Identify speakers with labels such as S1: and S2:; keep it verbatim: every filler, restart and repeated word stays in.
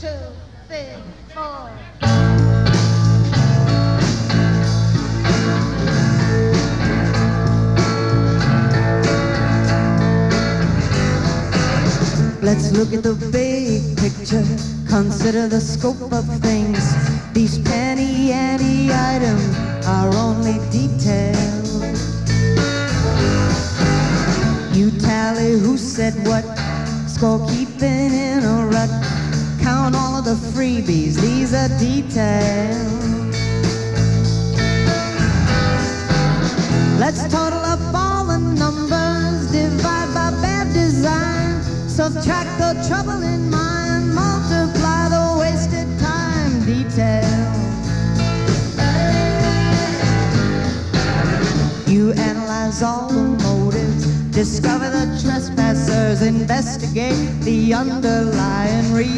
S1: two, three, four.
S2: Let's look at the big picture, consider the scope of things. These penny ante items are only details. You tally who said what, scorekeeping in a rut. Count all of the freebies, these are details. Let's total up all the numbers, divide by bad design. Subtract the trouble in mind, multiply the wasted time. Detail. You analyze all the motives, discover the trespassers, investigate the underlying reason.